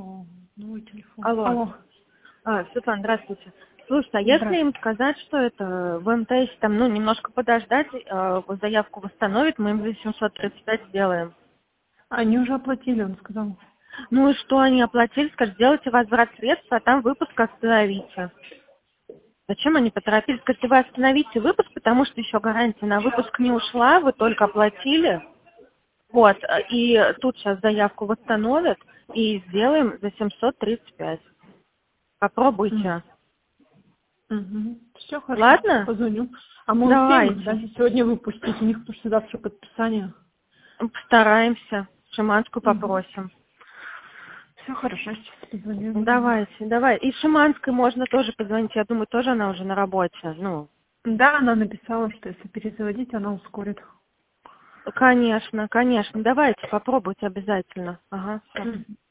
что новый телефон. Алло. Алло. Светлана, здравствуйте. Слушайте, а если Здравствуйте. им сказать, что это в МТС там, немножко подождать, заявку восстановить, мы им за 735 сделаем. Они уже оплатили, он сказал. Ну и что они оплатили? Скажут, сделайте возврат средств, а там выпуск остановите. Зачем они поторопились? Скажите, вы остановите выпуск, потому что еще гарантия на выпуск не ушла, вы только оплатили. Вот, и тут сейчас заявку восстановят и сделаем за 735. Попробуйте. Угу. Все хорошо, Ладно? позвоню. А мы успеем их, да, Давайте. сегодня выпустить? У них потому что завтра подписание. Постараемся. Шиманскую Угу. попросим. Все хорошо, сейчас позвоню. Давай. И Шиманской можно тоже позвонить. Я думаю, тоже она уже на работе. Да, она написала, что если перезаводить, она ускорит. Конечно. Давайте, попробуйте обязательно. Ага, всё. Мгм.